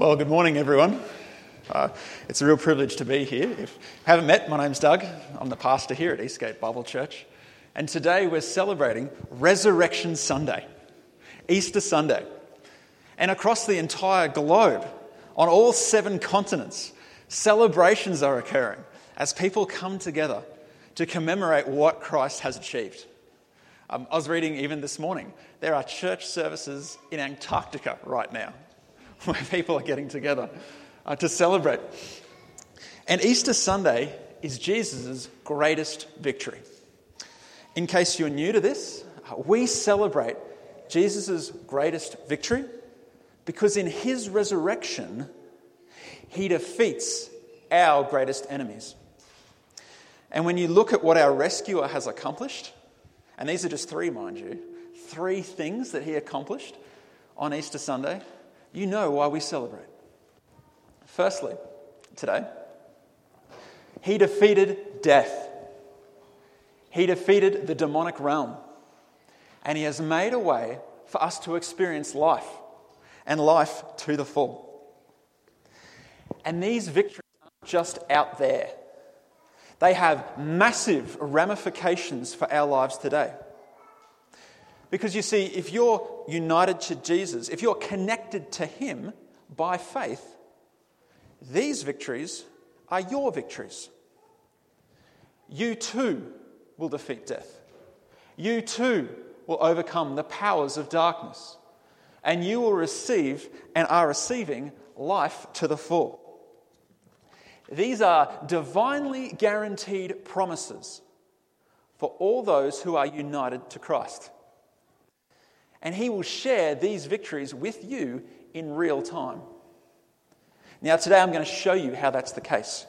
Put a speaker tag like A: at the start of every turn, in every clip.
A: Well, good morning, everyone. It's a real privilege to be here. If you haven't met, my name's Doug. I'm the pastor here at Eastgate Bible Church. And today we're celebrating Resurrection Sunday, Easter Sunday. And across the entire globe, on all 7 continents, celebrations are occurring as people come together to commemorate what Christ has achieved. I was reading even this morning, there are church services in Antarctica right now, where people are getting together to celebrate. And Easter Sunday is Jesus' greatest victory. In case you're new to this, we celebrate Jesus' greatest victory because in his resurrection, he defeats our greatest enemies. And when you look at what our rescuer has accomplished, and these are just 3, mind you, 3 things that he accomplished on Easter Sunday, you know why we celebrate. Firstly, today, he defeated death. He defeated the demonic realm. And he has made a way for us to experience life, and life to the full. And these victories aren't just out there. They have massive ramifications for our lives today. Because you see, if you're united to Jesus, if you're connected to him by faith, these victories are your victories. You too will defeat death. You too will overcome the powers of darkness. And you will receive and are receiving life to the full. These are divinely guaranteed promises for all those who are united to Christ. And he will share these victories with you in real time. Now, today I'm going to show you how that's the case.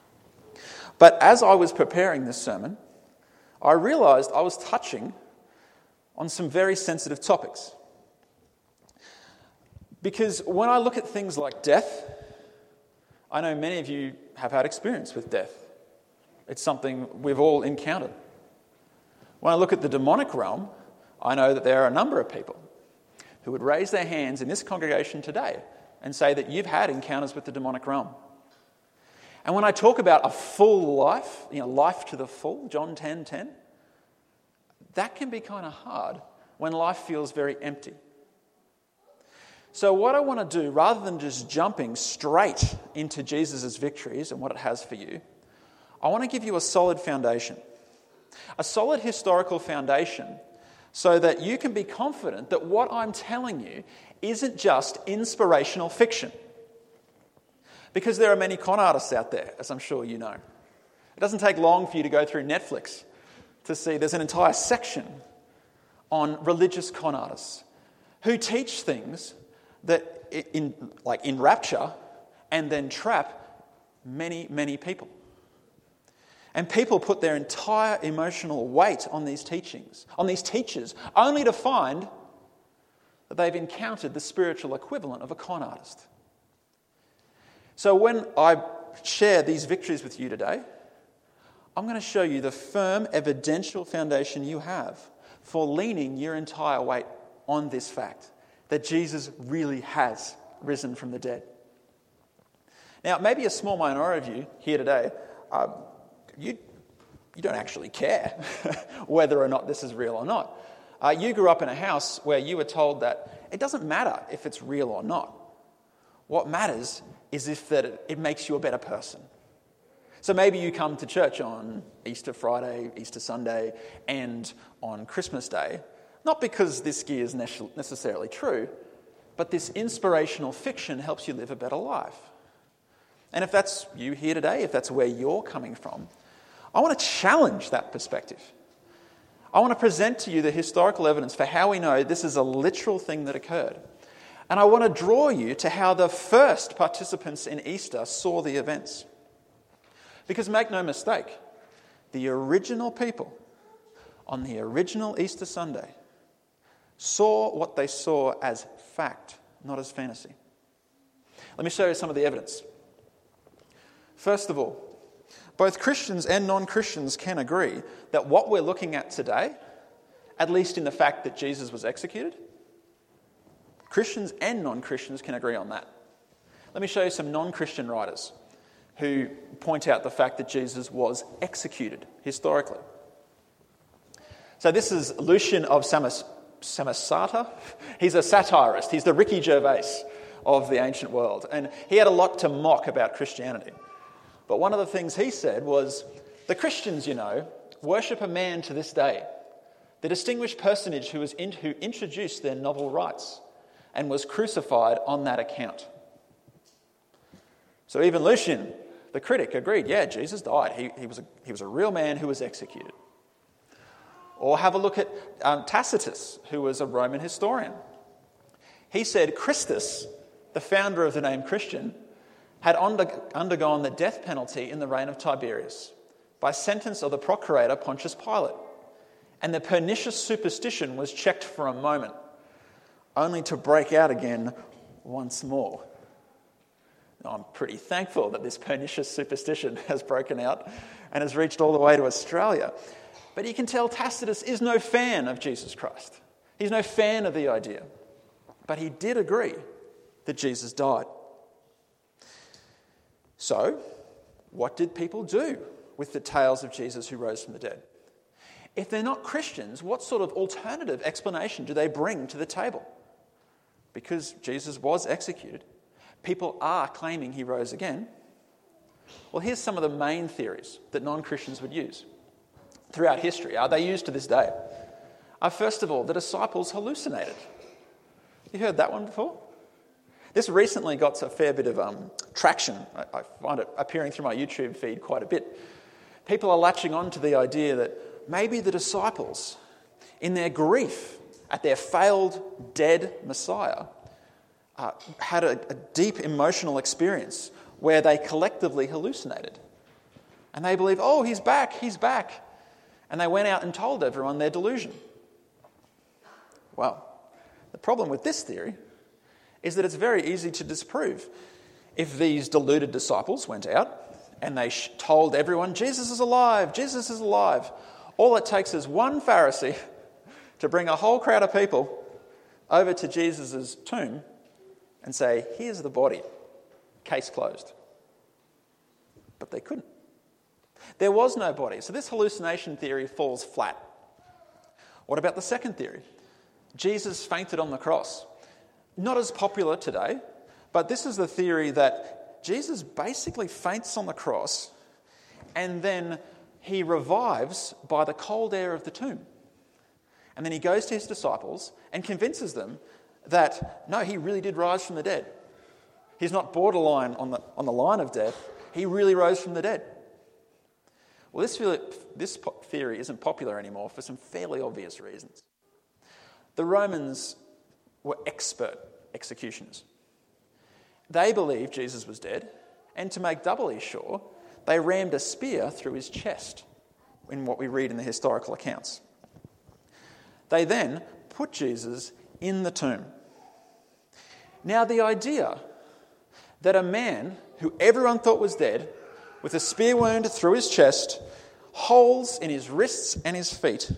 A: But as I was preparing this sermon, I realised I was touching on some very sensitive topics. Because when I look at things like death, I know many of you have had experience with death. It's something we've all encountered. When I look at the demonic realm, I know that there are a number of people who would raise their hands in this congregation today and say that you've had encounters with the demonic realm. And when I talk about a full life, life to the full, John 10:10, that can be kind of hard when life feels very empty. So what I want to do, rather than just jumping straight into Jesus' victories and what it has for you, I want to give you a solid foundation, a solid historical foundation, so that you can be confident that what I'm telling you isn't just inspirational fiction. Because there are many con artists out there, as I'm sure you know. It doesn't take long for you to go through Netflix to see there's an entire section on religious con artists who teach things that enrapture and then trap many, many people. And people put their entire emotional weight on these teachings, on these teachers, only to find that they've encountered the spiritual equivalent of a con artist. So when I share these victories with you today, I'm going to show you the firm evidential foundation you have for leaning your entire weight on this fact, that Jesus really has risen from the dead. Now, maybe a small minority of you here today, you don't actually care whether or not this is real or not. You grew up in a house where you were told that it doesn't matter if it's real or not. What matters is if that it makes you a better person. So maybe you come to church on Easter Friday, Easter Sunday, and on Christmas Day, not because this gear is necessarily true, but this inspirational fiction helps you live a better life. And if that's you here today, if that's where you're coming from, I want to challenge that perspective. I want to present to you the historical evidence for how we know this is a literal thing that occurred. And I want to draw you to how the first participants in Easter saw the events. Because make no mistake, the original people on the original Easter Sunday saw what they saw as fact, not as fantasy. Let me show you some of the evidence. First of all, both Christians and non-Christians can agree that what we're looking at today, at least in the fact that Jesus was executed, Christians and non-Christians can agree on that. Let me show you some non-Christian writers who point out the fact that Jesus was executed historically. So this is Lucian of Samosata. He's a satirist. He's the Ricky Gervais of the ancient world. And he had a lot to mock about Christianity. But one of the things he said was, the Christians, worship a man to this day, the distinguished personage who introduced their novel rites and was crucified on that account. So even Lucian, the critic, agreed, yeah, Jesus died. He was a real man who was executed. Or have a look at Tacitus, who was a Roman historian. He said Christus, the founder of the name Christian, had undergone the death penalty in the reign of Tiberius by sentence of the procurator Pontius Pilate, and the pernicious superstition was checked for a moment, only to break out again once more. Now, I'm pretty thankful that this pernicious superstition has broken out and has reached all the way to Australia. But you can tell Tacitus is no fan of Jesus Christ. He's no fan of the idea. But he did agree that Jesus died. So, what did people do with the tales of Jesus who rose from the dead? If they're not Christians, what sort of alternative explanation do they bring to the table? Because Jesus was executed, people are claiming he rose again. Well, here's some of the main theories that non-Christians would use throughout history. Are they used to this day? First of all, the disciples hallucinated. You heard that one before? This recently got a fair bit of traction. I find it appearing through my YouTube feed quite a bit. People are latching on to the idea that maybe the disciples, in their grief at their failed, dead Messiah, had a deep emotional experience where they collectively hallucinated. And they believe, oh, he's back. And they went out and told everyone their delusion. Well, the problem with this theory is that it's very easy to disprove. If these deluded disciples went out and they told everyone, Jesus is alive, all it takes is one Pharisee to bring a whole crowd of people over to Jesus' tomb and say, here's the body, case closed. But they couldn't. There was no body, so this hallucination theory falls flat. What about the second theory? Jesus fainted on the cross. Not as popular today, but this is the theory that Jesus basically faints on the cross and then he revives by the cold air of the tomb. And then he goes to his disciples and convinces them that, no, he really did rise from the dead. He's not borderline on the line of death. He really rose from the dead. Well, this theory isn't popular anymore for some fairly obvious reasons. The Romans were expert executioners. They believed Jesus was dead, and to make doubly sure, they rammed a spear through his chest, in what we read in the historical accounts. They then put Jesus in the tomb. Now, the idea that a man who everyone thought was dead, with a spear wound through his chest, holes in his wrists and his feet,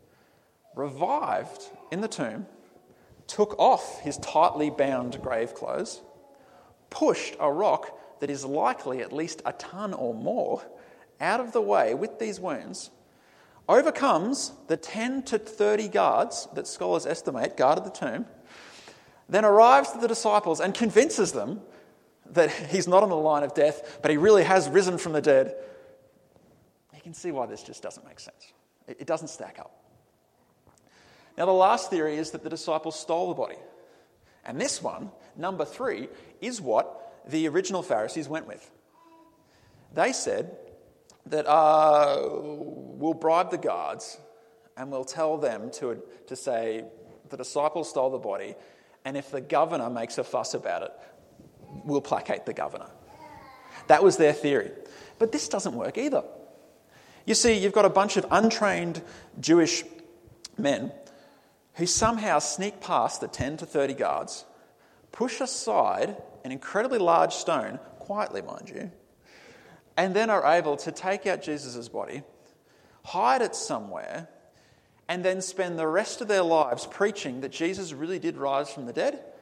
A: revived in the tomb, took off his tightly bound grave clothes, pushed a rock that is likely at least a ton or more out of the way with these wounds, overcomes the 10 to 30 guards that scholars estimate guarded the tomb, then arrives to the disciples and convinces them that he's not on the line of death, but he really has risen from the dead. You can see why this just doesn't make sense. It doesn't stack up. Now, the last theory is that the disciples stole the body. And this one, number 3, is what the original Pharisees went with. They said that we'll bribe the guards and we'll tell them to say the disciples stole the body, and if the governor makes a fuss about it, we'll placate the governor. That was their theory. But this doesn't work either. You see, you've got a bunch of untrained Jewish men who somehow sneak past the 10 to 30 guards, push aside an incredibly large stone, quietly mind you, and then are able to take out Jesus' body, hide it somewhere, and then spend the rest of their lives preaching that Jesus really did rise from the dead,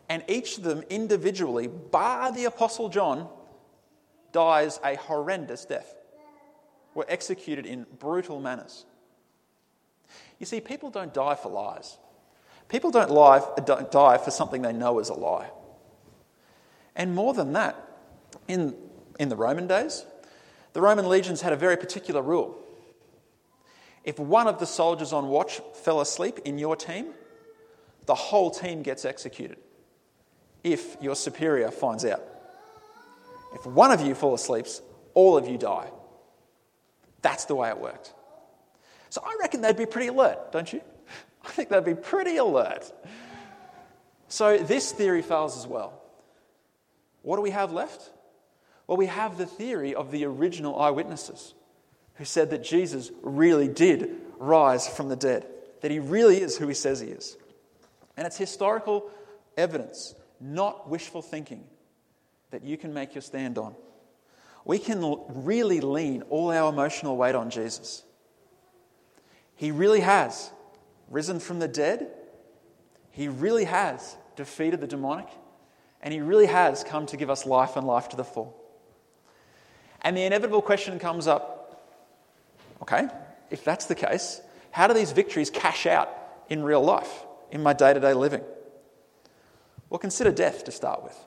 A: And each of them individually, bar the Apostle John, dies a horrendous death. Were executed in brutal manners. You see, people don't die for lies. People don't die for something they know is a lie. And more than that, in the Roman days, the Roman legions had a very particular rule. If one of the soldiers on watch fell asleep in your team, the whole team gets executed if your superior finds out. If one of you falls asleep, all of you die. That's the way it worked. So I reckon they'd be pretty alert, don't you? I think they'd be pretty alert. So this theory fails as well. What do we have left? Well, we have the theory of the original eyewitnesses who said that Jesus really did rise from the dead, that he really is who he says he is. And it's historical evidence, not wishful thinking, that you can make your stand on. We can really lean all our emotional weight on Jesus. He really has risen from the dead. He really has defeated the demonic. And he really has come to give us life and life to the full. And the inevitable question comes up, okay, if that's the case, how do these victories cash out in real life, in my day-to-day living? Well, consider death to start with.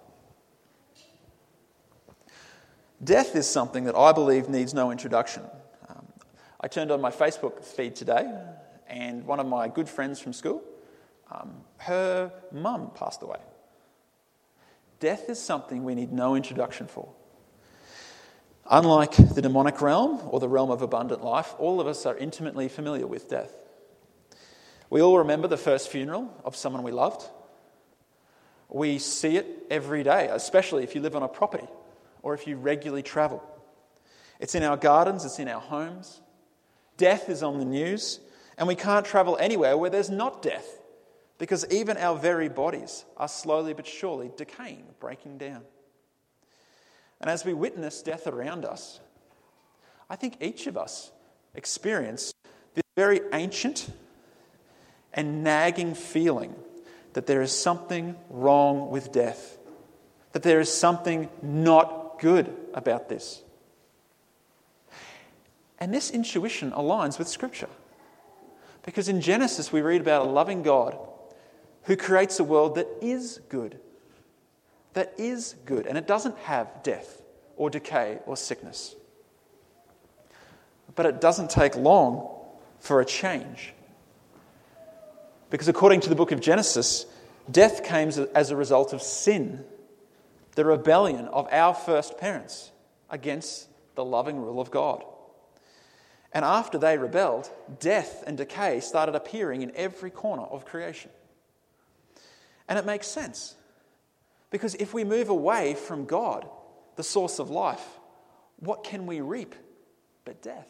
A: Death is something that I believe needs no introduction. I turned on my Facebook feed today, and one of my good friends from school, her mum passed away. Death is something we need no introduction for. Unlike the demonic realm or the realm of abundant life, all of us are intimately familiar with death. We all remember the first funeral of someone we loved. We see it every day, especially if you live on a property or if you regularly travel. It's in our gardens, it's in our homes. Death is on the news, and we can't travel anywhere where there's not death, because even our very bodies are slowly but surely decaying, breaking down. And as we witness death around us, I think each of us experience this very ancient and nagging feeling that there is something wrong with death, that there is something not good about this. And this intuition aligns with Scripture. Because in Genesis we read about a loving God who creates a world that is good. That is good. And it doesn't have death or decay or sickness. But it doesn't take long for a change. Because according to the book of Genesis, death came as a result of sin, the rebellion of our first parents against the loving rule of God. And after they rebelled, death and decay started appearing in every corner of creation. And it makes sense. Because if we move away from God, the source of life, what can we reap but death?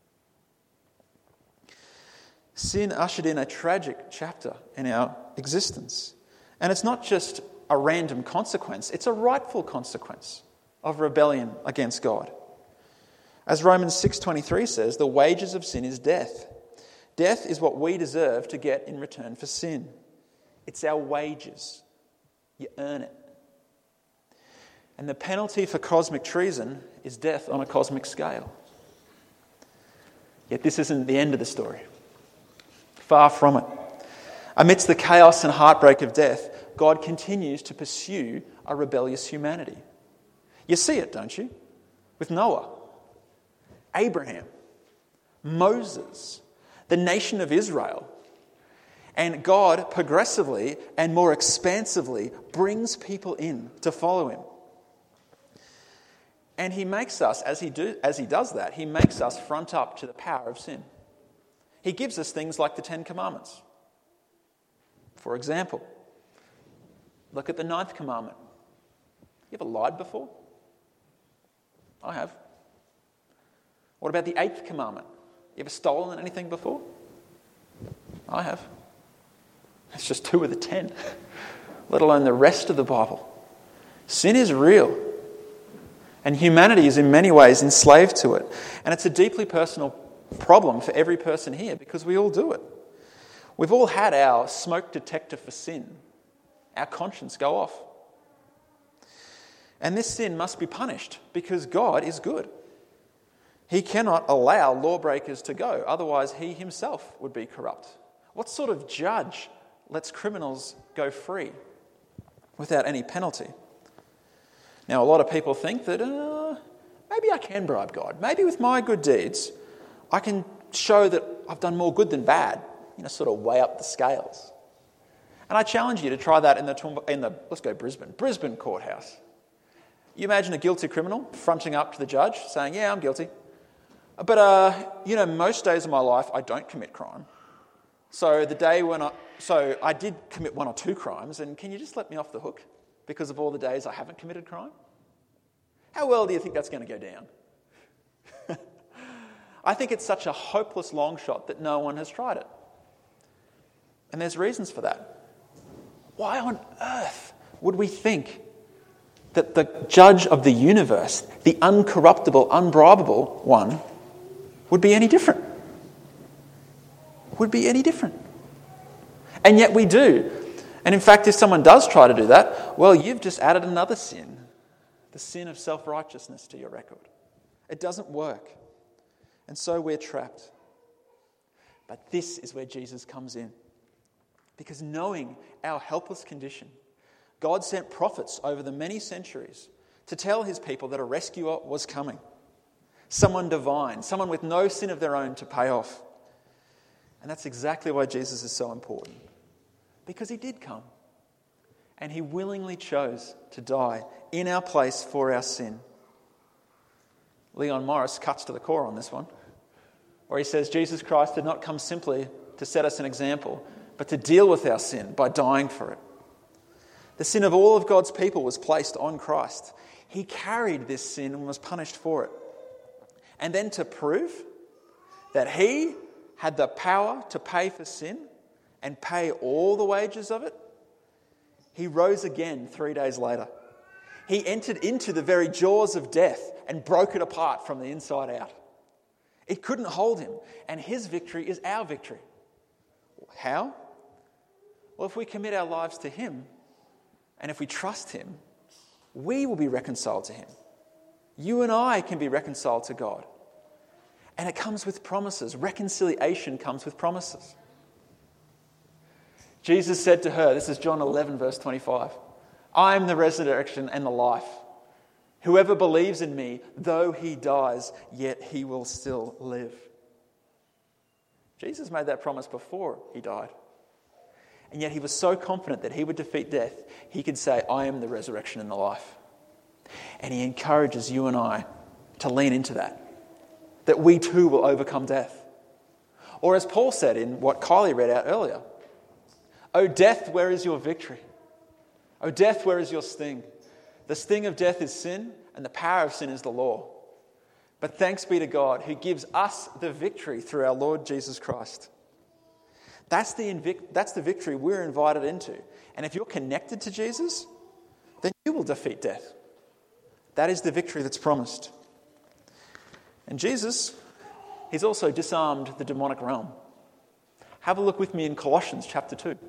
A: Sin ushered in a tragic chapter in our existence. And it's not just a random consequence, it's a rightful consequence of rebellion against God. As Romans 6:23 says, the wages of sin is death. Death is what we deserve to get in return for sin. It's our wages. You earn it. And the penalty for cosmic treason is death on a cosmic scale. Yet this isn't the end of the story. Far from it. Amidst the chaos and heartbreak of death, God continues to pursue a rebellious humanity. You see it, don't you? With Noah, Abraham, Moses, the nation of Israel. And God progressively and more expansively brings people in to follow him. And he makes us, as he does that, he makes us front up to the power of sin. He gives us things like the 10 Commandments. For example, look at the 9th commandment. You ever lied before? I have. What about the 8th commandment? You ever stolen anything before? I have. It's just 2 of the 10, let alone the rest of the Bible. Sin is real. And humanity is in many ways enslaved to it. And it's a deeply personal problem for every person here because we all do it. We've all had our smoke detector for sin, our conscience go off. And this sin must be punished because God is good. He cannot allow lawbreakers to go, otherwise he himself would be corrupt. What sort of judge lets criminals go free without any penalty? Now, a lot of people think that maybe I can bribe God. Maybe with my good deeds, I can show that I've done more good than bad, sort of weigh up the scales. And I challenge you to try that in the let's go Brisbane courthouse. You imagine a guilty criminal fronting up to the judge saying, yeah, I'm guilty. But, most days of my life I don't commit crime. So I did commit 1 or 2 crimes, and can you just let me off the hook because of all the days I haven't committed crime? How well do you think that's going to go down? I think it's such a hopeless long shot that no one has tried it. And there's reasons for that. Why on earth would we think that the judge of the universe, the uncorruptible, unbribable one, would be any different? Would be any different? And yet we do. And in fact, if someone does try to do that, well, you've just added another sin, the sin of self-righteousness to your record. It doesn't work. And so we're trapped. But this is where Jesus comes in. Because knowing our helpless condition, God sent prophets over the many centuries to tell his people that a rescuer was coming. Someone divine, someone with no sin of their own to pay off. And that's exactly why Jesus is so important. Because he did come. And he willingly chose to die in our place for our sin. Leon Morris cuts to the core on this one, where he says Jesus Christ did not come simply to set us an example, but to deal with our sin by dying for it. The sin of all of God's people was placed on Christ. He carried this sin and was punished for it. And then to prove that he had the power to pay for sin and pay all the wages of it, he rose again 3 days later. He entered into the very jaws of death and broke it apart from the inside out. It couldn't hold him, and his victory is our victory. How? Well, if we commit our lives to him, and if we trust him, we will be reconciled to him. You and I can be reconciled to God. And it comes with promises. Reconciliation comes with promises. Jesus said to her, this is John 11, verse 25, I am the resurrection and the life. Whoever believes in me, though he dies, yet he will still live. Jesus made that promise before he died. And yet he was so confident that he would defeat death, he could say, I am the resurrection and the life. And he encourages you and I to lean into that we too will overcome death. Or as Paul said in what Kylie read out earlier, O death, where is your victory? O death, where is your sting? The sting of death is sin, and the power of sin is the law. But thanks be to God who gives us the victory through our Lord Jesus Christ. That's the victory we're invited into. And if you're connected to Jesus, then you will defeat death. That is the victory that's promised. And Jesus, he's also disarmed the demonic realm. Have a look with me in Colossians chapter 2.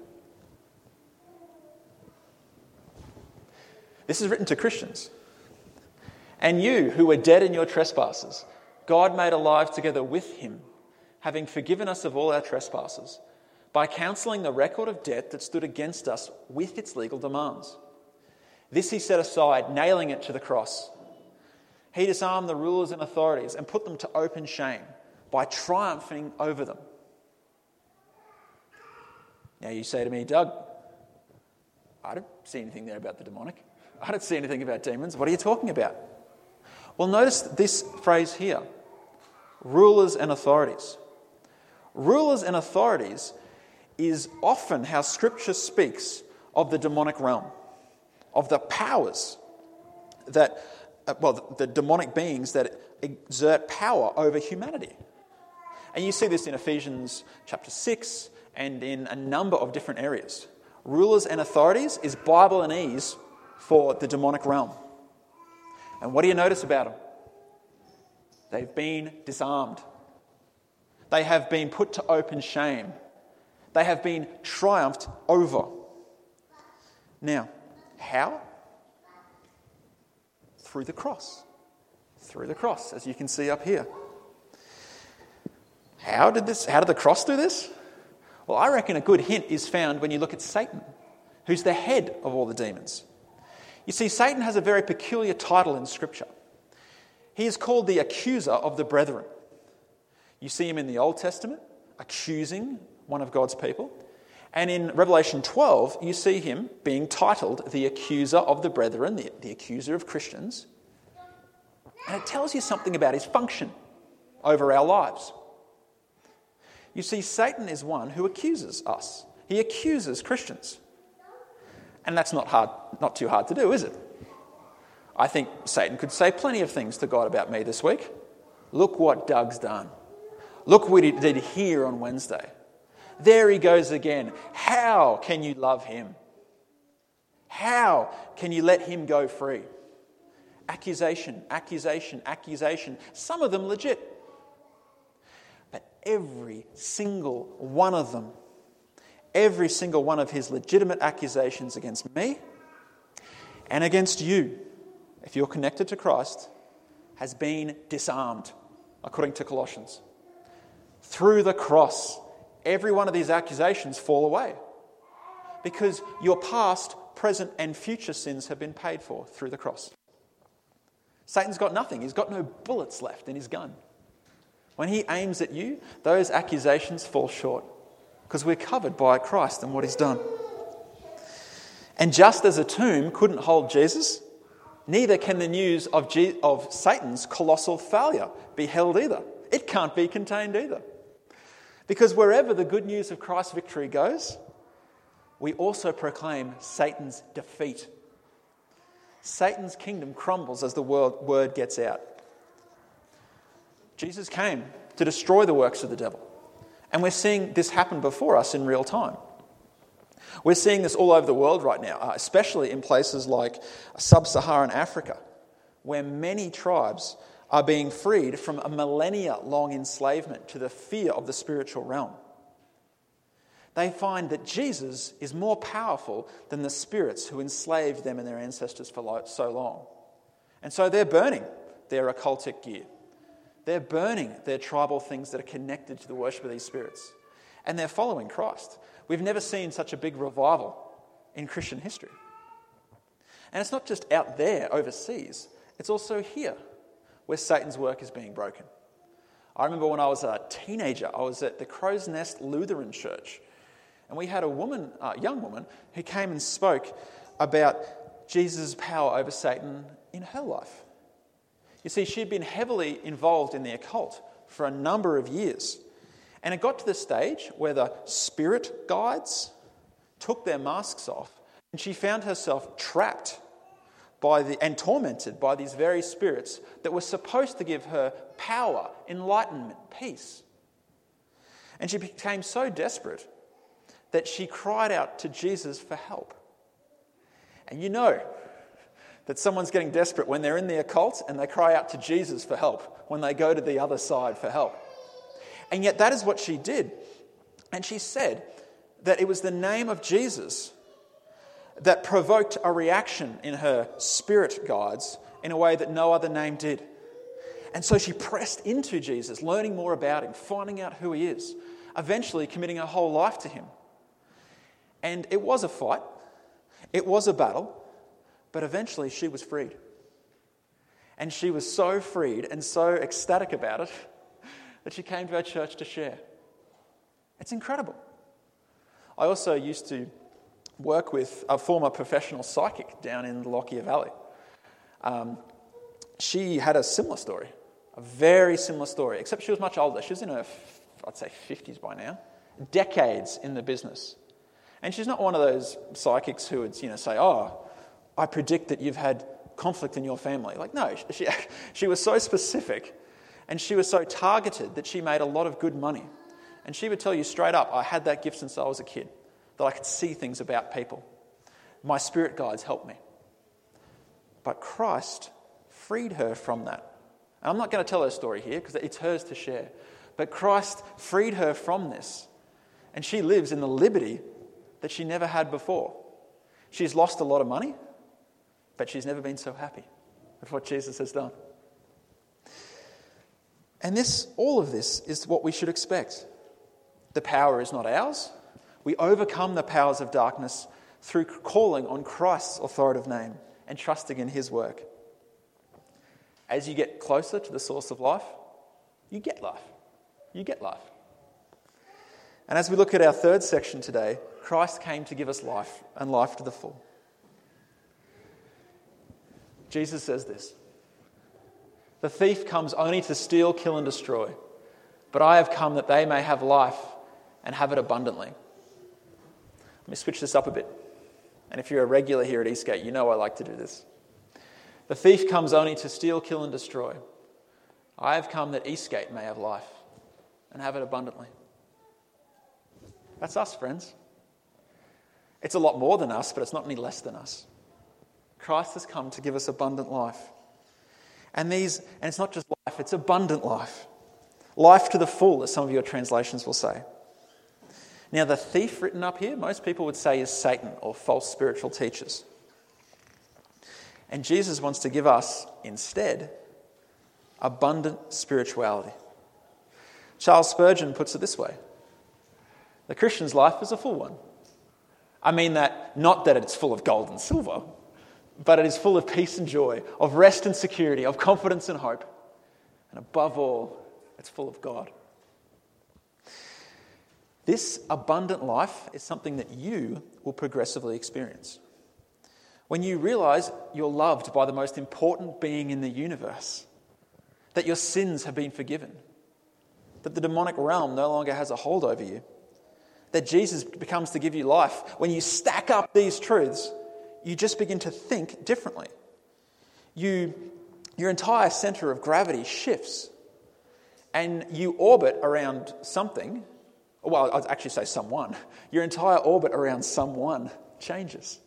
A: This is written to Christians. And you who were dead in your trespasses, God made alive together with him, having forgiven us of all our trespasses, by cancelling the record of debt that stood against us with its legal demands. This he set aside, nailing it to the cross. He disarmed the rulers and authorities and put them to open shame by triumphing over them. Now you say to me, Doug, I don't see anything there about the demonic. I don't see anything about demons. What are you talking about? Well, notice this phrase here, rulers and authorities. Rulers and authorities is often how Scripture speaks of the demonic realm, of the powers that, the demonic beings that exert power over humanity. And you see this in Ephesians chapter 6 and in a number of different areas. Rulers and authorities is Bibleanese for the demonic realm. And what do you notice about them? They've been disarmed. They have been put to open shame. They have been triumphed over. Now, how? Through the cross. Through the cross, as you can see up here. How did the cross do this? Well, I reckon a good hint is found when you look at Satan, who's the head of all the demons. You see, Satan has a very peculiar title in Scripture. He is called the accuser of the brethren. You see him in the Old Testament, accusing one of God's people. And in Revelation 12, you see him being titled the accuser of the brethren, the accuser of Christians. And it tells you something about his function over our lives. You see, Satan is one who accuses us. He accuses Christians. And that's not too hard to do, is it? I think Satan could say plenty of things to God about me this week. Look what Doug's done. Look what he did here on Wednesday. There he goes again. How can you love him? How can you let him go free? Accusation, accusation, accusation. Some of them legit. But every single one of them, every single one of his legitimate accusations against me and against you, if you're connected to Christ, has been disarmed, according to Colossians. Through the cross, every one of these accusations fall away because your past, present and future sins have been paid for through the cross. Satan's got nothing. He's got no bullets left in his gun. When he aims at you, those accusations fall short because we're covered by Christ and what he's done. And just as a tomb couldn't hold Jesus, neither can the news of Satan's colossal failure be held either. It can't be contained either. Because wherever the good news of Christ's victory goes, we also proclaim Satan's defeat. Satan's kingdom crumbles as the word gets out. Jesus came to destroy the works of the devil. And we're seeing this happen before us in real time. We're seeing this all over the world right now, especially in places like sub-Saharan Africa, where many tribes are being freed from a millennia-long enslavement to the fear of the spiritual realm. They find that Jesus is more powerful than the spirits who enslaved them and their ancestors for so long. And so they're burning their occultic gear. They're burning their tribal things that are connected to the worship of these spirits. And they're following Christ. We've never seen such a big revival in Christian history. And it's not just out there overseas, it's also here where Satan's work is being broken. I remember when I was a teenager, I was at the Crow's Nest Lutheran Church, and we had a young woman, who came and spoke about Jesus' power over Satan in her life. You see, she'd been heavily involved in the occult for a number of years. And it got to the stage where the spirit guides took their masks off, and she found herself trapped and tormented by these very spirits that were supposed to give her power, enlightenment, peace. And she became so desperate that she cried out to Jesus for help. And you know that someone's getting desperate when they're in the occult and they cry out to Jesus for help, when they go to the other side for help. And yet that is what she did. And she said that it was the name of Jesus that provoked a reaction in her spirit guides in a way that no other name did. And so she pressed into Jesus, learning more about him, finding out who he is, eventually committing her whole life to him. And it was a fight, it was a battle, but eventually she was freed. And she was so freed and so ecstatic about it that she came to our church to share. It's incredible. I also used to work with a former professional psychic down in the Lockyer Valley. She had a similar story, a very similar story, except she was much older. She was in her, I'd say, 50s by now, decades in the business. And she's not one of those psychics who would, say, "Oh, I predict that you've had conflict in your family." Like, no, she was so specific and she was so targeted that she made a lot of good money. And she would tell you straight up, "I had that gift since I was a kid, that I could see things about people. My spirit guides helped me." But Christ freed her from that. And I'm not going to tell her story here because it's hers to share. But Christ freed her from this. And she lives in the liberty that she never had before. She's lost a lot of money, but she's never been so happy with what Jesus has done. And all of this is what we should expect. The power is not ours. We overcome the powers of darkness through calling on Christ's authoritative name and trusting in his work. As you get closer to the source of life, you get life. You get life. And as we look at our third section today, Christ came to give us life and life to the full. Jesus says this: "The thief comes only to steal, kill, and destroy. But I have come that they may have life and have it abundantly." Let me switch this up a bit. And if you're a regular here at Eastgate, you know I like to do this. The thief comes only to steal, kill, and destroy. I have come that Eastgate may have life and have it abundantly. That's us, friends. It's a lot more than us, but it's not any less than us. Christ has come to give us abundant life. And it's not just life, it's abundant life. Life to the full, as some of your translations will say. Now, the thief written up here, most people would say is Satan or false spiritual teachers. And Jesus wants to give us, instead, abundant spirituality. Charles Spurgeon puts it this way: the Christian's life is a full one. I mean that, not that it's full of gold and silver, but it is full of peace and joy, of rest and security, of confidence and hope. And above all, it's full of God. This abundant life is something that you will progressively experience. When you realize you're loved by the most important being in the universe, that your sins have been forgiven, that the demonic realm no longer has a hold over you, that Jesus becomes to give you life. When you stack up these truths, you just begin to think differently. Your entire center of gravity shifts, and you orbit around something. Well, I'd actually say someone. Your entire orbit around someone changes.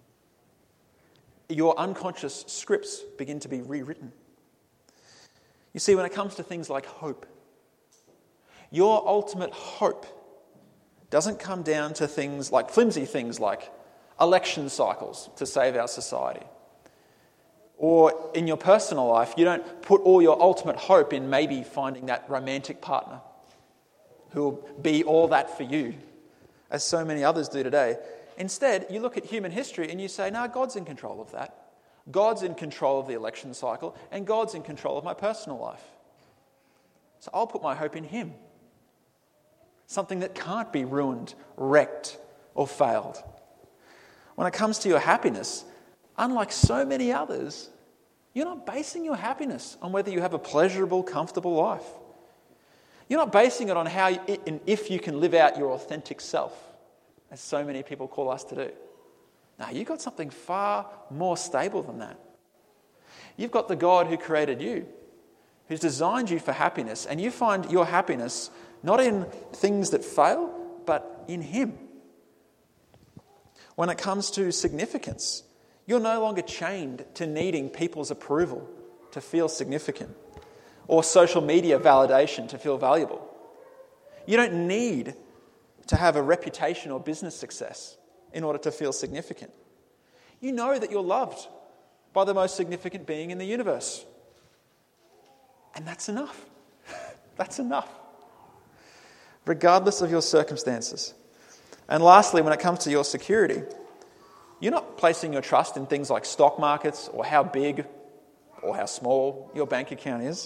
A: Your unconscious scripts begin to be rewritten. You see, when it comes to things like hope, your ultimate hope doesn't come down to things like flimsy things like election cycles to save our society. Or in your personal life, you don't put all your ultimate hope in maybe finding that romantic partner who will be all that for you, as so many others do today. Instead, you look at human history and you say, no, God's in control of that. God's in control of the election cycle, and God's in control of my personal life. So I'll put my hope in him. Something that can't be ruined, wrecked, or failed. When it comes to your happiness, unlike so many others, you're not basing your happiness on whether you have a pleasurable, comfortable life. You're not basing it on how and if you can live out your authentic self, as so many people call us to do. No, you've got something far more stable than that. You've got the God who created you, who's designed you for happiness, and you find your happiness not in things that fail, but in him. When it comes to significance, you're no longer chained to needing people's approval to feel significant, or social media validation to feel valuable. You don't need to have a reputation or business success in order to feel significant. You know that you're loved by the most significant being in the universe. And that's enough. That's enough. Regardless of your circumstances. And lastly, when it comes to your security, you're not placing your trust in things like stock markets or how big or how small your bank account is.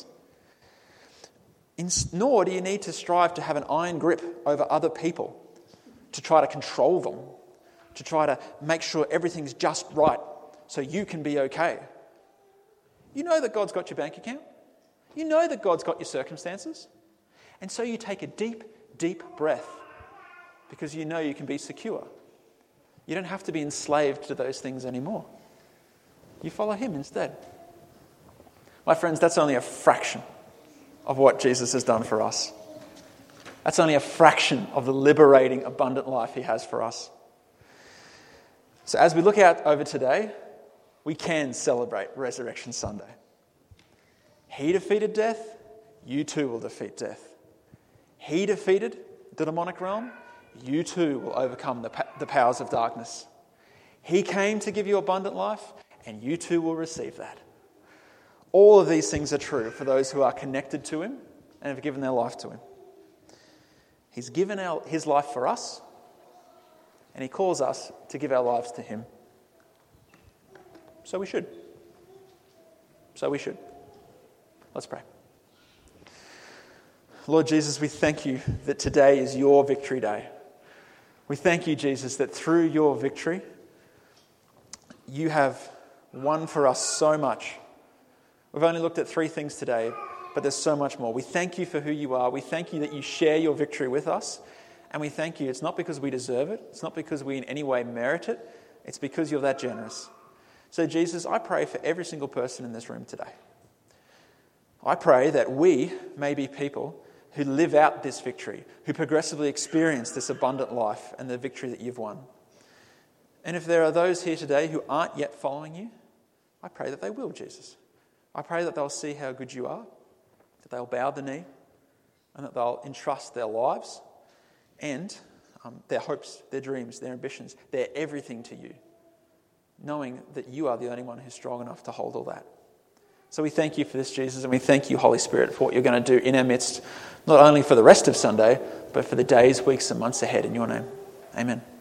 A: Nor do you need to strive to have an iron grip over other people, to try to control them, to try to make sure everything's just right so you can be okay. You know that God's got your bank account. You know that God's got your circumstances. And so you take a deep, deep breath because you know you can be secure. You don't have to be enslaved to those things anymore. You follow him instead. My friends, that's only a fraction of what Jesus has done for us. That's only a fraction of the liberating, abundant life he has for us. So as we look out over today, we can celebrate Resurrection Sunday. He defeated death, you too will defeat death. He defeated the demonic realm, you too will overcome the powers of darkness. He came to give you abundant life, and you too will receive that. All of these things are true for those who are connected to him and have given their life to him. He's given his life for us, and he calls us to give our lives to him. So we should. Let's pray. Lord Jesus, we thank you that today is your victory day. We thank you, Jesus, that through your victory, you have won for us so much. We've only looked at 3 things today, but there's so much more. We thank you for who you are. We thank you that you share your victory with us. And we thank you, it's not because we deserve it. It's not because we in any way merit it. It's because you're that generous. So Jesus, I pray for every single person in this room today. I pray that we may be people who live out this victory, who progressively experience this abundant life and the victory that you've won. And if there are those here today who aren't yet following you, I pray that they will, Jesus. I pray that they'll see how good you are, that they'll bow the knee, and that they'll entrust their lives and their hopes, their dreams, their ambitions, their everything to you, knowing that you are the only one who's strong enough to hold all that. So we thank you for this, Jesus, and we thank you, Holy Spirit, for what you're going to do in our midst, not only for the rest of Sunday, but for the days, weeks, and months ahead in your name. Amen.